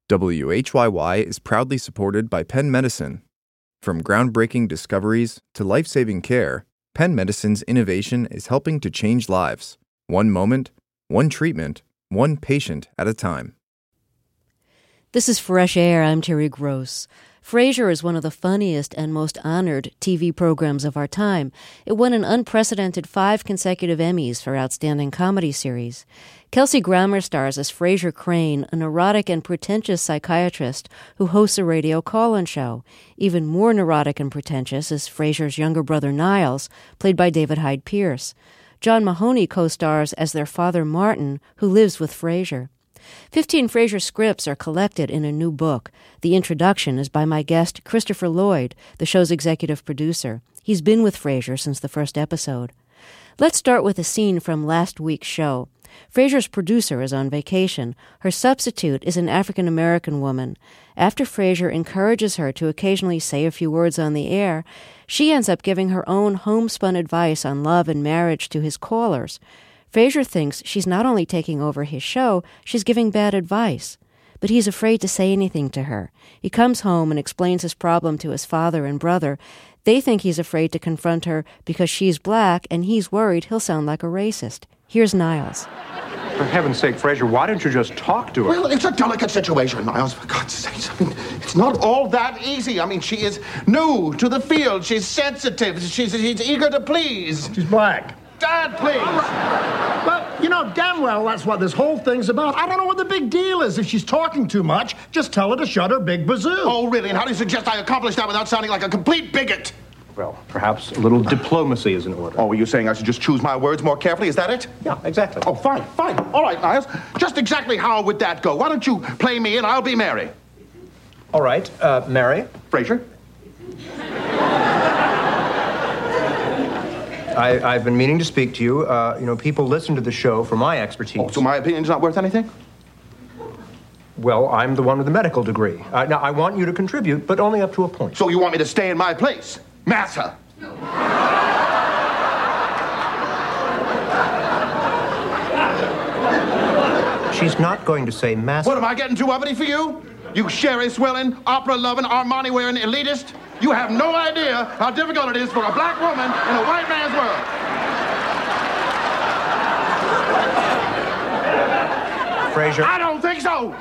WHYY is proudly supported by Penn Medicine. From groundbreaking discoveries to life-saving care, Penn Medicine's innovation is helping to change lives. One moment, one treatment, one patient at a time. This is Fresh Air. I'm Terry Gross. Frasier is one of the funniest and most honored TV programs of our time. It won an unprecedented 5 consecutive Emmys for Outstanding Comedy Series. Kelsey Grammer stars as Frasier Crane, a neurotic and pretentious psychiatrist who hosts a radio call-in show. Even more neurotic and pretentious is Frasier's younger brother Niles, played by David Hyde Pierce. John Mahoney co-stars as their father Martin, who lives with Frasier. 15 Frasier scripts are collected in a new book. The introduction is by my guest, Christopher Lloyd, the show's executive producer. He's been with Frasier since the first episode. Let's start with a scene from last week's show. Frasier's producer is on vacation. Her substitute is an African-American woman. After Frasier encourages her to occasionally say a few words on the air, she ends up giving her own homespun advice on love and marriage to his callers. Frasier thinks she's not only taking over his show, she's giving bad advice. But he's afraid to say anything to her. He comes home and explains his problem to his father and brother. They think he's afraid to confront her because she's black, and he's worried he'll sound like a racist. Here's Niles. For heaven's sake, Frasier, why don't you just talk to her? Well, it's a delicate situation, Niles, for God's sakes. I mean, it's not all that easy. I mean, she is new to the field. She's sensitive. She's eager to please. She's black. Dad, please. Well, you know damn well that's what this whole thing's about. I don't know what the big deal is. If she's talking too much, just tell her to shut her big bazoo. Oh, really? And how do you suggest I accomplish that without sounding like a complete bigot? Well, perhaps a little diplomacy is in order. Oh, were you saying I should just choose my words more carefully? Is that it? Yeah, exactly. Oh, fine. All right, Niles. Just exactly how would that go? Why don't you play me and I'll be Mary? All right, Mary. Frasier? I've been meaning to speak to you. People listen to the show for my expertise. Oh, so my opinion's not worth anything? Well, I'm the one with the medical degree. Now, I want you to contribute, but only up to a point. So you want me to stay in my place? Massa. She's not going to say massa. What, am I getting too uppity for you? You sherry-swilling, opera-loving, Armani-wearing elitist? You have no idea how difficult it is for a black woman in a white man's world. Frasier. I don't think so.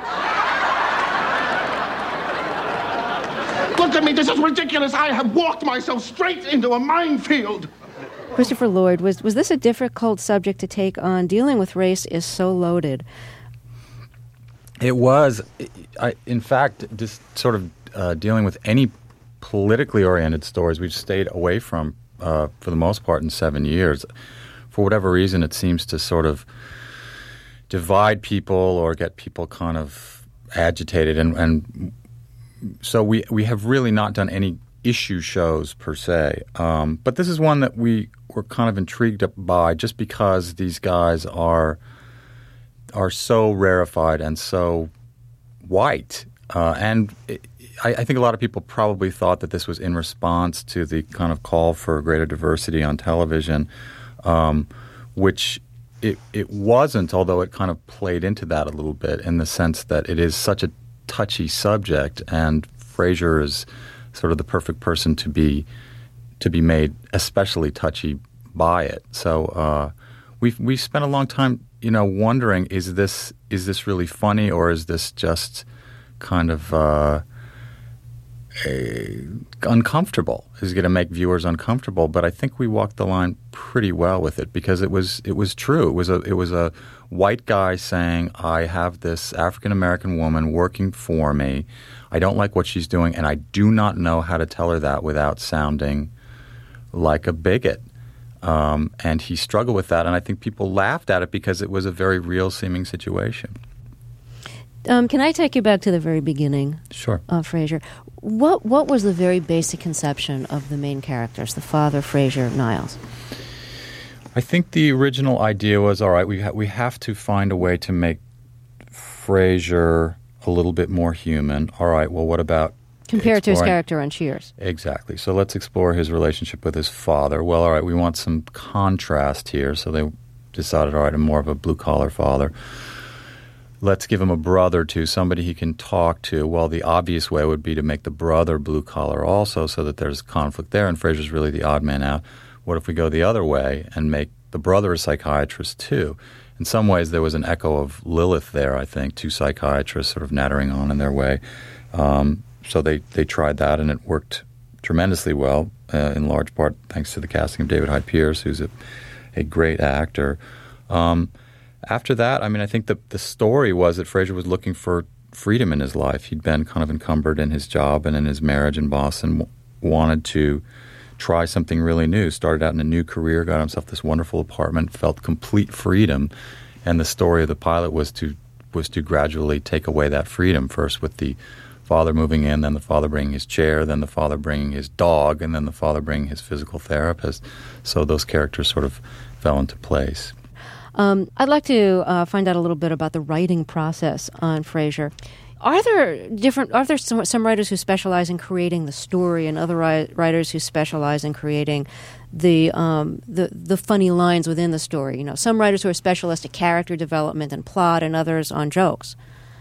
Look at me, this is ridiculous. I have walked myself straight into a minefield. Christopher Lloyd, was this a difficult subject to take on? Dealing with race is so loaded. It was. In fact, just sort of dealing with any politically oriented stories we've stayed away from for the most part in 7 years. For whatever reason, it seems to sort of divide people or get people kind of agitated. And so we have really not done any issue shows per se. But this is one that we were kind of intrigued by just because these guys are so rarefied and so white. I think a lot of people probably thought that this was in response to the kind of call for greater diversity on television, which it wasn't, although it kind of played into that a little bit in the sense that it is such a touchy subject, and Frasier is sort of the perfect person to be made especially touchy by it. So we spent a long time, wondering is this really funny, or is this just kind of uncomfortable? Is it going to make viewers uncomfortable? But I think we walked the line pretty well with it because it was true. It was a white guy saying, I have this African American woman working for me. I don't like what she's doing, and I do not know how to tell her that without sounding like a bigot. And he struggled with that, and I think people laughed at it because it was a very real-seeming situation. Can I take you back to the very beginning? Sure. Of Frasier. What was the very basic conception of the main characters, the father, Frasier, Niles? I think the original idea was, all right, we have to find a way to make Frasier a little bit more human. All right, well, what about compared to his character on Cheers? Exactly. So let's explore his relationship with his father. Well, all right, we want some contrast here. So they decided, all right, I'm more of a blue-collar father. let's give him a brother too, somebody he can talk to. Well, the obvious way would be to make the brother blue collar also, so that there's conflict there, and Frasier's really the odd man out. What if we go the other way and make the brother a psychiatrist too? In some ways, there was an echo of Lilith there, I think, two psychiatrists sort of nattering on in their way. So they tried that, and it worked tremendously well, in large part thanks to the casting of David Hyde Pierce, who's a great actor. After that, I mean, I think the story was that Frasier was looking for freedom in his life. He'd been kind of encumbered in his job and in his marriage in Boston, wanted to try something really new, started out in a new career, got himself this wonderful apartment, felt complete freedom. And the story of the pilot was to gradually take away that freedom, first with the father moving in, then the father bringing his chair, then the father bringing his dog, and then the father bringing his physical therapist. So those characters sort of fell into place. I'd like to find out a little bit about the writing process on Frasier. Are there some writers who specialize in creating the story, and other writers who specialize in creating the funny lines within the story? You know, some writers who are specialists at character development and plot, and others on jokes.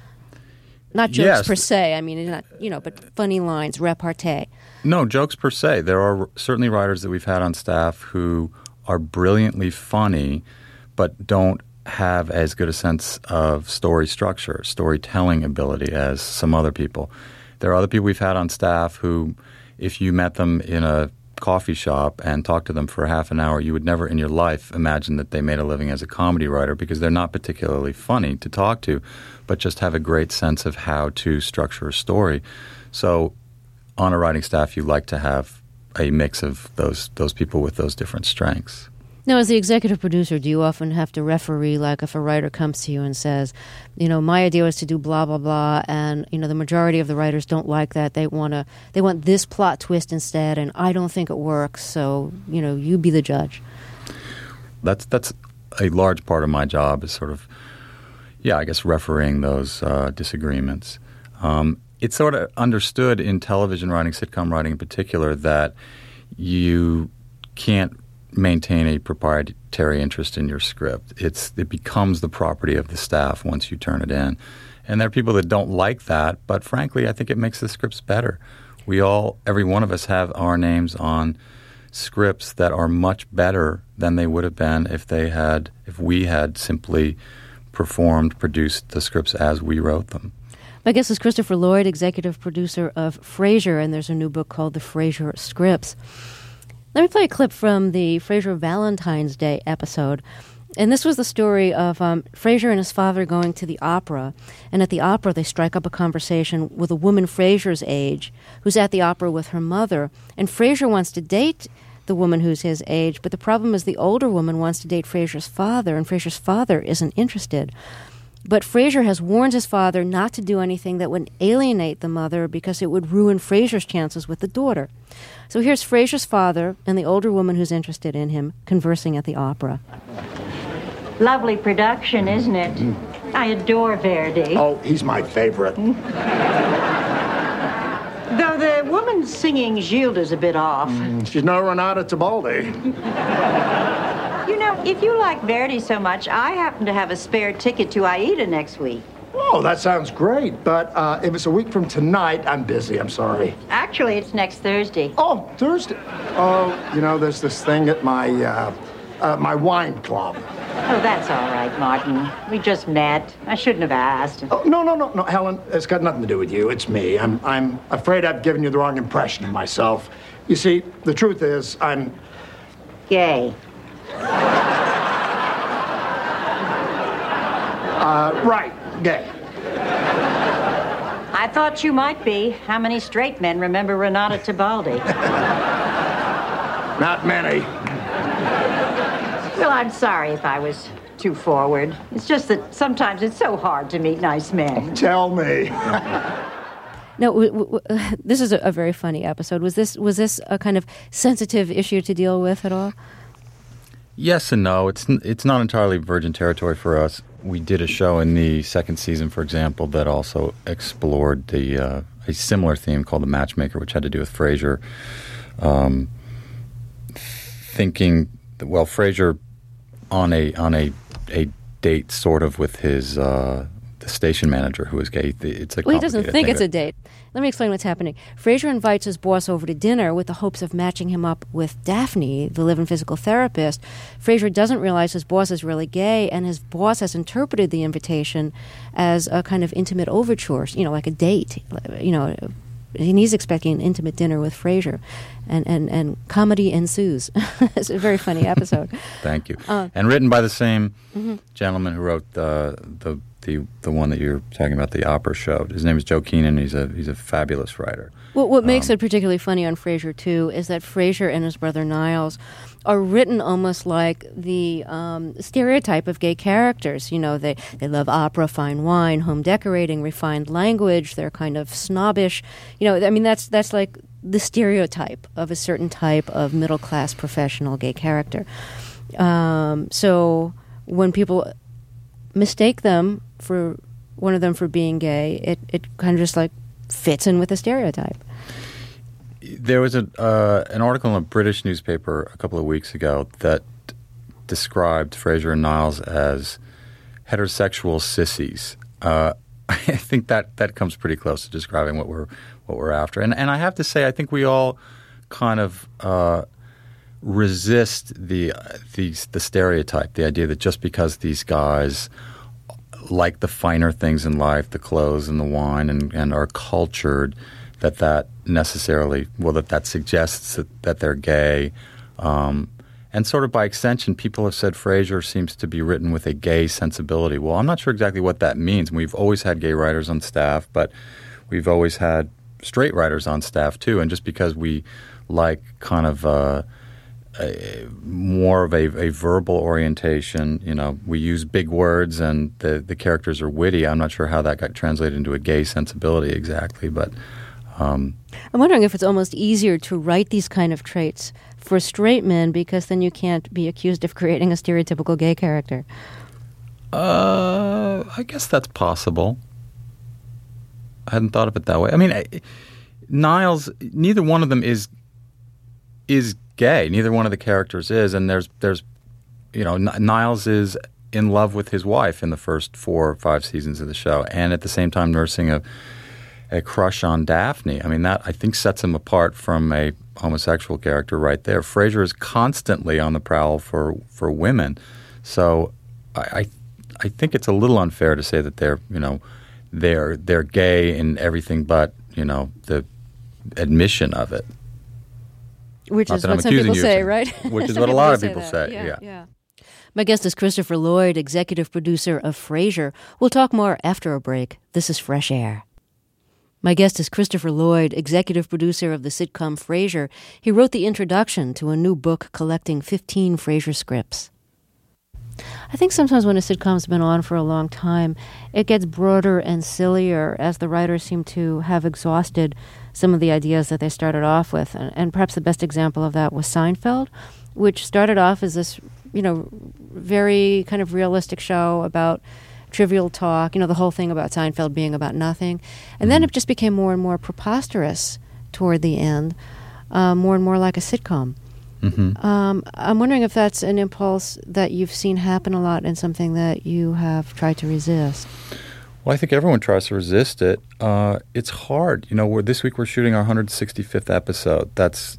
Not jokes per se. I mean, not, but funny lines, repartee. No, jokes per se. There are certainly writers that we've had on staff who are brilliantly funny, but don't have as good a sense of story structure, storytelling ability as some other people. There are other people we've had on staff who, if you met them in a coffee shop and talked to them for half an hour, you would never in your life imagine that they made a living as a comedy writer, because they're not particularly funny to talk to, but just have a great sense of how to structure a story. So on a writing staff, you like to have a mix of those people with those different strengths. Now, as the executive producer, do you often have to referee, like if a writer comes to you and says, my idea was to do blah, blah, blah, and, the majority of the writers don't like that. They want this plot twist instead, and I don't think it works, so, you be the judge. That's a large part of my job, is sort of, I guess refereeing those disagreements. It's sort of understood in television writing, sitcom writing in particular, that you can't maintain a proprietary interest in your script. It becomes the property of the staff once you turn it in. And there are people that don't like that, but frankly, I think it makes the scripts better. Every one of us have our names on scripts that are much better than they would have been if we had simply produced the scripts as we wrote them. My guest is Christopher Lloyd, executive producer of Frasier, and there's a new book called The Frasier Scripts. Let me play a clip from the Frasier Valentine's Day episode. And this was the story of Frasier and his father going to the opera. And at the opera, they strike up a conversation with a woman Frasier's age who's at the opera with her mother. And Frasier wants to date the woman who's his age, but the problem is the older woman wants to date Frasier's father, and Frasier's father isn't interested. But Frasier has warned his father not to do anything that would alienate the mother, because it would ruin Frasier's chances with the daughter. So here's Frasier's father and the older woman who's interested in him conversing at the opera. Lovely production, isn't it? I adore Verdi. Oh, he's my favorite. Though the woman singing Gilda's a bit off. She's no Renata Tebaldi. If you like Verdi so much, I happen to have a spare ticket to Aida next week. Oh, that sounds great. But if it's a week from tonight, I'm busy. I'm sorry. Actually, it's next Thursday. Oh, Thursday. Oh, there's this thing at my wine club. Oh, that's all right, Martin. We just met. I shouldn't have asked. Oh, no, Helen. It's got nothing to do with you. It's me. I'm afraid I've given you the wrong impression of myself. You see, the truth is, I'm gay. Right, gay. I thought you might be. How many straight men remember Renata Tebaldi? Not many. Well, I'm sorry if I was too forward. It's just that sometimes it's so hard to meet nice men. Tell me. No, this is a very funny episode. Was this a kind of sensitive issue to deal with at all? Yes and no. It's not entirely virgin territory for us. We did a show in the second season, for example, that also explored a similar theme called The Matchmaker, which had to do with Frasier. Thinking, well, Frasier on a date sort of with his station manager who is gay. It's a Well, he doesn't complicated think thing. it's a date. Let me explain what's happening. Frasier invites his boss over to dinner with the hopes of matching him up with Daphne, the live-in physical therapist. Frasier doesn't realize his boss is really gay, and his boss has interpreted the invitation as a kind of intimate overture, like a date, and he's expecting an intimate dinner with Frasier, and comedy ensues. It's a very funny episode. Thank you. And written by the same gentleman who wrote the one that you're talking about, the opera show. His name is Joe Keenan. He's a fabulous writer. Well, what makes it particularly funny on Frasier, too, is that Frasier and his brother Niles are written almost like the stereotype of gay characters. They love opera, fine wine, home decorating, refined language. They're kind of snobbish. That's like the stereotype of a certain type of middle-class professional gay character. So when people mistake them for one of them for being gay, it kind of just like fits in with the stereotype. There was an article in a British newspaper a couple of weeks ago that described Frasier and Niles as heterosexual sissies. I think that comes pretty close to describing what we're after. And I have to say, I think we all kind of resist the stereotype, the idea that just because these guys like the finer things in life, the clothes and the wine, and are cultured, that necessarily, that suggests that they're gay. And sort of by extension, people have said Frasier seems to be written with a gay sensibility. Well, I'm not sure exactly what that means. We've always had gay writers on staff, but we've always had straight writers on staff too. And just because we like kind of more of a verbal orientation, we use big words and the characters are witty. I'm not sure how that got translated into a gay sensibility exactly, but I'm wondering if it's almost easier to write these kind of traits for straight men because then you can't be accused of creating a stereotypical gay character. I guess that's possible. I hadn't thought of it that way. I mean, Niles, neither one of them is gay. Neither one of the characters is, and there's Niles is in love with his wife in the first 4 or 5 seasons of the show, and at the same time nursing a crush on Daphne. I mean, that I think sets him apart from a homosexual character right there. Frasier is constantly on the prowl for women, so I think it's a little unfair to say that they're gay in everything but the admission of it. Which Not is that what I'm some people accusing you say, of right? Which is what a lot of people say. Yeah. My guest is Christopher Lloyd, executive producer of Frasier. We'll talk more after a break. This is Fresh Air. My guest is Christopher Lloyd, executive producer of the sitcom Frasier. He wrote the introduction to a new book collecting 15 Frasier scripts. I think sometimes when a sitcom's been on for a long time, it gets broader and sillier as the writers seem to have exhausted some of the ideas that they started off with. And perhaps the best example of that was Seinfeld, which started off as this, very kind of realistic show about trivial talk, the whole thing about Seinfeld being about nothing. And then it just became more and more preposterous toward the end, more and more like a sitcom. Mm-hmm. I'm wondering if that's an impulse that you've seen happen a lot and something that you have tried to resist. Well, I think everyone tries to resist it. It's hard. This week we're shooting our 165th episode. That's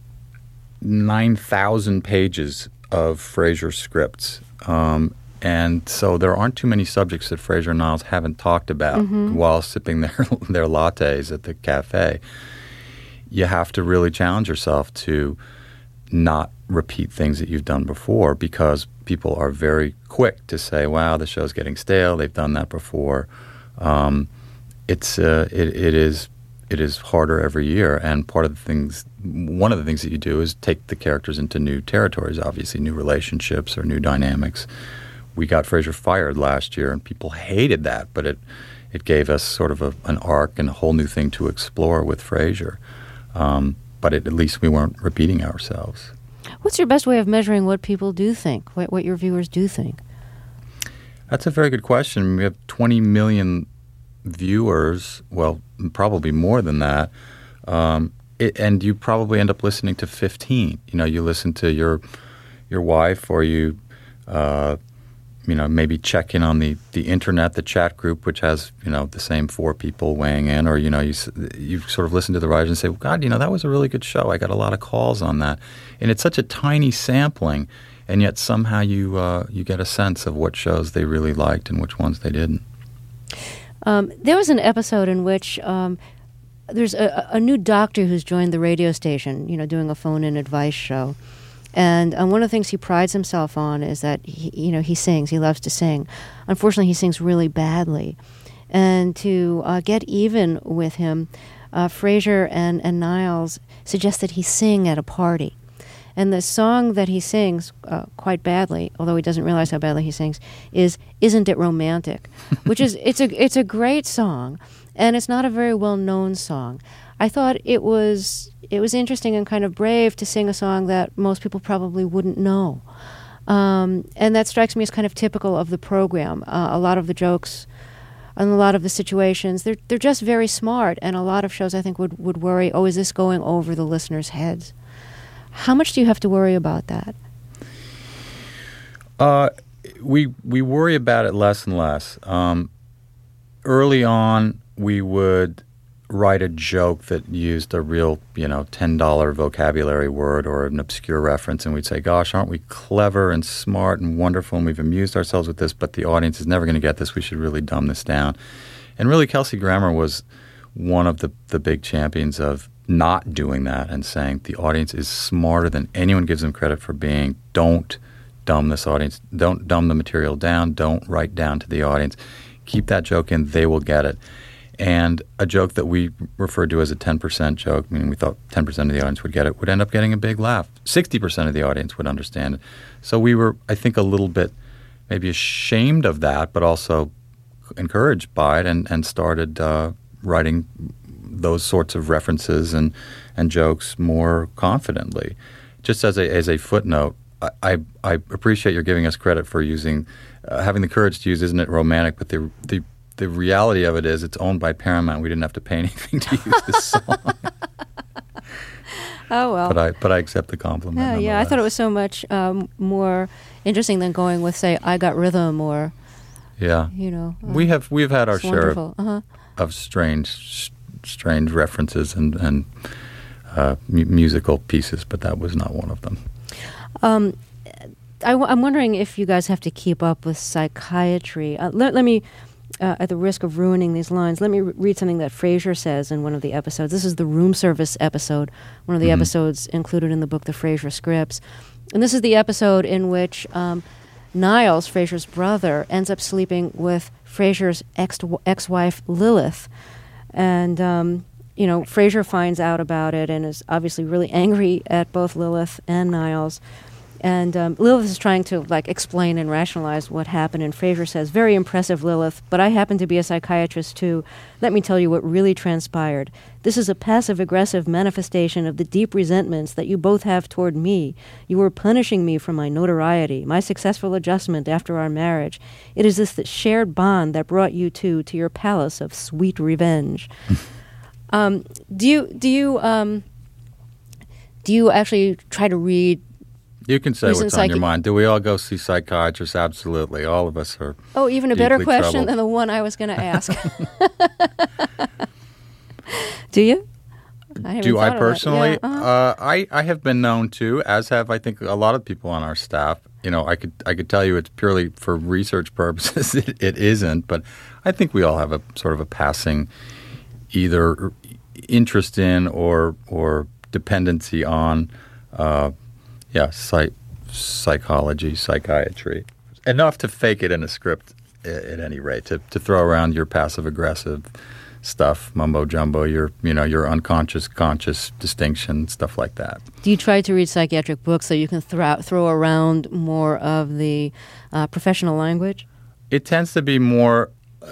9,000 pages of Frasier scripts. And so there aren't too many subjects that Frasier and Niles haven't talked about while sipping their lattes at the cafe. You have to really challenge yourself to not repeat things that you've done before because people are very quick to say, wow, the show's getting stale. They've done that before. It is harder every year. And one of the things that you do is take the characters into new territories, obviously new relationships or new dynamics. We got Frasier fired last year, and people hated that, but it gave us sort of an arc and a whole new thing to explore with Frasier. But at least we weren't repeating ourselves. What's your best way of measuring what people do think, what your viewers do think? That's a very good question. We have 20 million viewers, well, probably more than that, and you probably end up listening to 15. You listen to your wife, or you maybe check in on the internet, the chat group, which has, the same 4 people weighing in, or, you sort of listen to the writers and say, well, God, that was a really good show. I got a lot of calls on that. And it's such a tiny sampling, and yet somehow you get a sense of what shows they really liked and which ones they didn't. There was an episode in which there's a new doctor who's joined the radio station, doing a phone-in advice show. And one of the things he prides himself on is that he sings. He loves to sing. Unfortunately, he sings really badly. And to get even with him, Frasier and Niles suggest that he sing at a party. And the song that he sings quite badly, although he doesn't realize how badly he sings, is "Isn't It Romantic?" which is it's a great song, and it's not a very well known song. I thought it was interesting and kind of brave to sing a song that most people probably wouldn't know. And that strikes me as kind of typical of the program. A lot of the jokes and a lot of the situations, they're just very smart, and a lot of shows I think would worry, oh, is this going over the listeners' heads? How much do you have to worry about that? We worry about it less and less. Early on, we would write a joke that used a real, $10 vocabulary word or an obscure reference, and we'd say, gosh, aren't we clever and smart and wonderful, and we've amused ourselves with this, but the audience is never going to get this. We should really dumb this down. And really, Kelsey Grammer was one of the big champions of not doing that and saying the audience is smarter than anyone gives them credit for being. Don't dumb this audience. Don't dumb the material down. Don't write down to the audience. Keep that joke in. They will get it. And a joke that we referred to as a 10% joke, meaning we thought 10% of the audience would get it, would end up getting a big laugh. 60% of the audience would understand it. So we were, I think, a little bit maybe ashamed of that, but also encouraged by it and started writing those sorts of references and jokes more confidently. Just as a footnote, I appreciate you're giving us credit for using, having the courage to use "Isn't It Romantic?" But the reality of it is it's owned by Paramount. We didn't have to pay anything to use this song. Oh, well. But I accept the compliment. Yeah, I thought it was so much more interesting than going with, say, "I Got Rhythm" or, yeah. We've had our share of strange references and musical pieces, but that was not one of them. I'm wondering if you guys have to keep up with psychiatry. Let me, at the risk of ruining these lines, let me read something that Frasier says in one of the episodes. This is the room service episode, one of the episodes included in the book, The Frasier Scripts. And this is the episode in which Niles, Frasier's brother, ends up sleeping with Frasier's ex-wife, Lilith. And, Frasier finds out about it and is obviously really angry at both Lilith and Niles. And Lilith is trying to, explain and rationalize what happened. And Frasier says, "Very impressive, Lilith, but I happen to be a psychiatrist, too. Let me tell you what really transpired. This is a passive-aggressive manifestation of the deep resentments that you both have toward me. You were punishing me for my notoriety, my successful adjustment after our marriage. It is this shared bond that brought you two to your palace of sweet revenge." Do you actually try to read? You can say what's on your mind. Do we all go see psychiatrists? Absolutely. All of us are. Oh, even a better question than the one I was going to ask. Do you? Do I personally? Yeah. I have been known to, as have I think a lot of people on our staff. I could tell you it's purely for research purposes. It isn't, but I think we all have a sort of a passing either interest in or dependency on. Psychology, psychiatry. Enough to fake it in a script at any rate, to throw around your passive-aggressive stuff, mumbo-jumbo, your unconscious, conscious distinction, stuff like that. Do you try to read psychiatric books so you can throw around more of the professional language? It tends to be more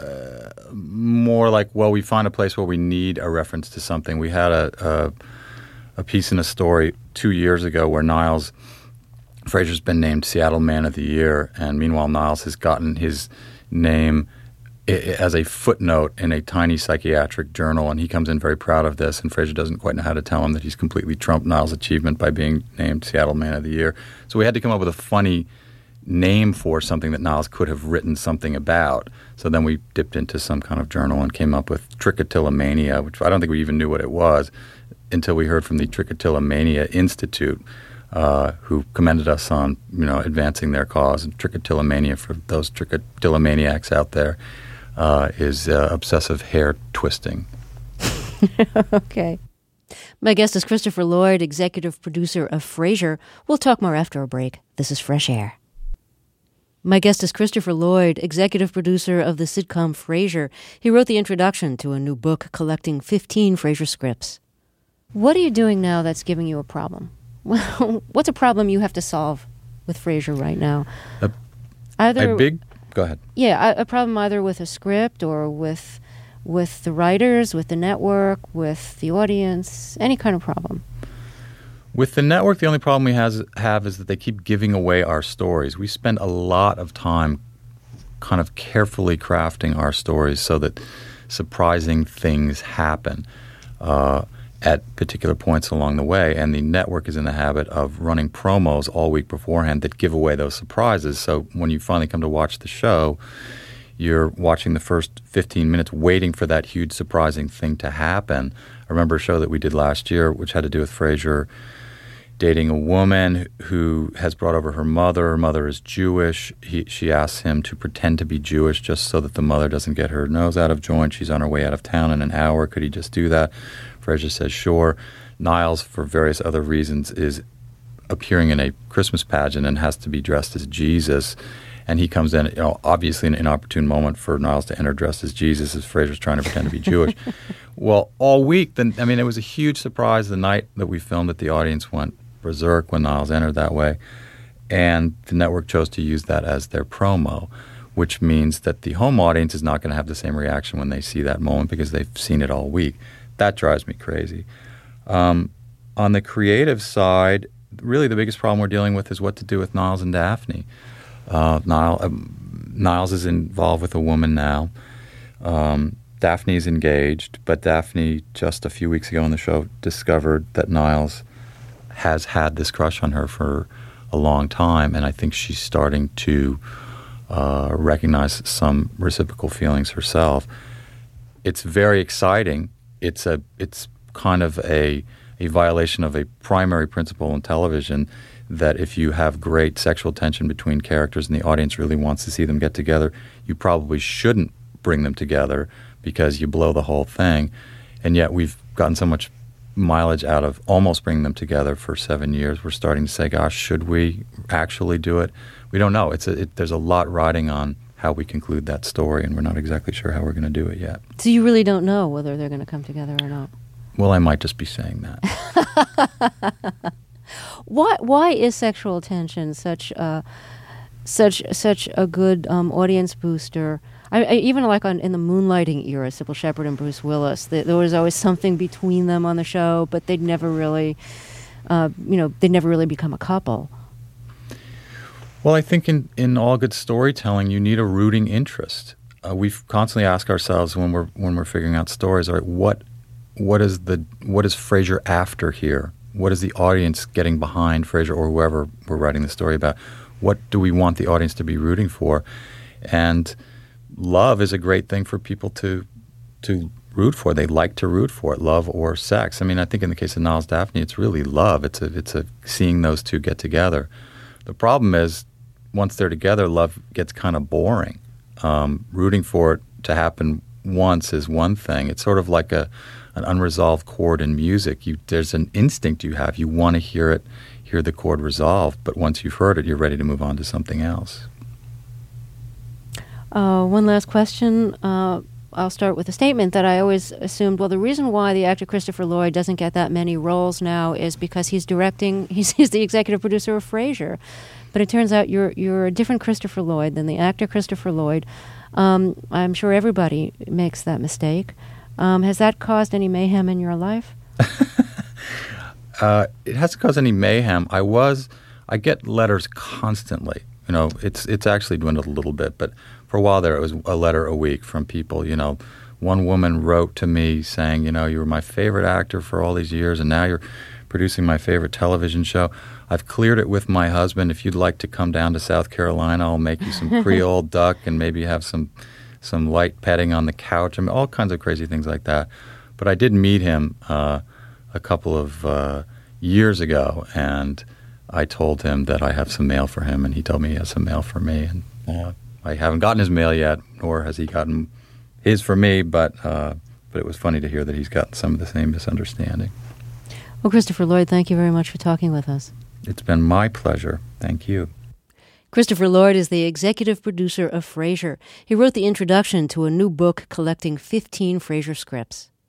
like, well, we find a place where we need a reference to something. We had a piece in a story 2 years ago where Niles, Frasier's been named Seattle Man of the Year, and meanwhile Niles has gotten his name as a footnote in a tiny psychiatric journal, and he comes in very proud of this, and Frasier doesn't quite know how to tell him that he's completely trumped Niles' achievement by being named Seattle Man of the Year. So we had to come up with a funny name for something that Niles could have written something about. So then we dipped into some kind of journal and came up with trichotillomania, which I don't think we even knew what it was until we heard from the Trichotillomania Institute, who commended us on advancing their cause. And trichotillomania, for those trichotillomaniacs out there, is obsessive hair twisting. Okay. My guest is Christopher Lloyd, executive producer of Frasier. We'll talk more after a break. This is Fresh Air. My guest is Christopher Lloyd, executive producer of the sitcom Frasier. He wrote the introduction to a new book collecting 15 Frasier scripts. What are you doing now that's giving you a problem? What's a problem you have to solve with Frasier right now? Go ahead. Yeah, a problem either with a script or with the writers, with the network, with the audience, any kind of problem. With the network, the only problem we have is that they keep giving away our stories. We spend a lot of time kind of carefully crafting our stories so that surprising things happen at particular points along the way. And the network is in the habit of running promos all week beforehand that give away those surprises. So when you finally come to watch the show, you're watching the first 15 minutes waiting for that huge surprising thing to happen. I remember a show that we did last year which had to do with Frasier dating a woman who has brought over her mother. Her mother is Jewish. She asks him to pretend to be Jewish just so that the mother doesn't get her nose out of joint. She's on her way out of town in an hour. Could he just do that? Frasier says, sure. Niles, for various other reasons, is appearing in a Christmas pageant and has to be dressed as Jesus. And he comes in, obviously an inopportune moment for Niles to enter dressed as Jesus as Frasier's trying to pretend to be Jewish. Well, all week, it was a huge surprise the night that we filmed it. The audience went berserk when Niles entered that way. And the network chose to use that as their promo, which means that the home audience is not going to have the same reaction when they see that moment because they've seen it all week. That drives me crazy. On the creative side, really the biggest problem we're dealing with is what to do with Niles and Daphne. Niles is involved with a woman now. Daphne is engaged, but Daphne just a few weeks ago on the show discovered that Niles has had this crush on her for a long time, and I think she's starting to recognize some reciprocal feelings herself. It's very exciting. It's kind of a violation of a primary principle in television that if you have great sexual tension between characters and the audience really wants to see them get together, you probably shouldn't bring them together because you blow the whole thing. And yet we've gotten so much mileage out of almost bringing them together for 7 years. We're starting to say, gosh, should we actually do it? We don't know. There's a lot riding on how we conclude that story, and we're not exactly sure how we're going to do it yet. So you really don't know whether they're going to come together or not? Well, I might just be saying that. Why is sexual tension such a good audience booster? Even like in the Moonlighting era, Sybil Shepherd and Bruce Willis, there was always something between them on the show, but they'd never really, become a couple. Well, I think in all good storytelling, you need a rooting interest. We constantly ask ourselves when we're figuring out stories, all right, what is Frasier after here? What is the audience getting behind Frasier or whoever we're writing the story about? What do we want the audience to be rooting for? And love is a great thing for people to root for. They like to root for it, love or sex. I think in the case of Niles Daphne, it's really love. It's a seeing those two get together. The problem is once they're together, love gets kind of boring. Rooting for it to happen once is one thing. It's sort of like an unresolved chord in music. There's an instinct you have. You want to hear the chord resolved, but once you've heard it, you're ready to move on to something else. One last question. I'll start with a statement that I always assumed, the reason why the actor Christopher Lloyd doesn't get that many roles now is because he's the executive producer of Frasier. But it turns out you're a different Christopher Lloyd than the actor Christopher Lloyd. I'm sure everybody makes that mistake. Has that caused any mayhem in your life? It hasn't caused any mayhem. I get letters constantly. It's actually dwindled a little bit, but for a while there, it was a letter a week from people, one woman wrote to me saying, you were my favorite actor for all these years, and now you're producing my favorite television show. I've cleared it with my husband. If you'd like to come down to South Carolina, I'll make you some Creole duck and maybe have some light petting on the couch. I mean, all kinds of crazy things like that. But I did meet him a couple of years ago, and I told him that I have some mail for him, and he told me he has some mail for me. And I haven't gotten his mail yet, nor has he gotten his for me, but it was funny to hear that he's gotten some of the same misunderstanding. Well, Christopher Lloyd, thank you very much for talking with us. It's been my pleasure. Thank you. Christopher Lloyd is the executive producer of Frasier. He wrote the introduction to a new book collecting 15 Frasier scripts.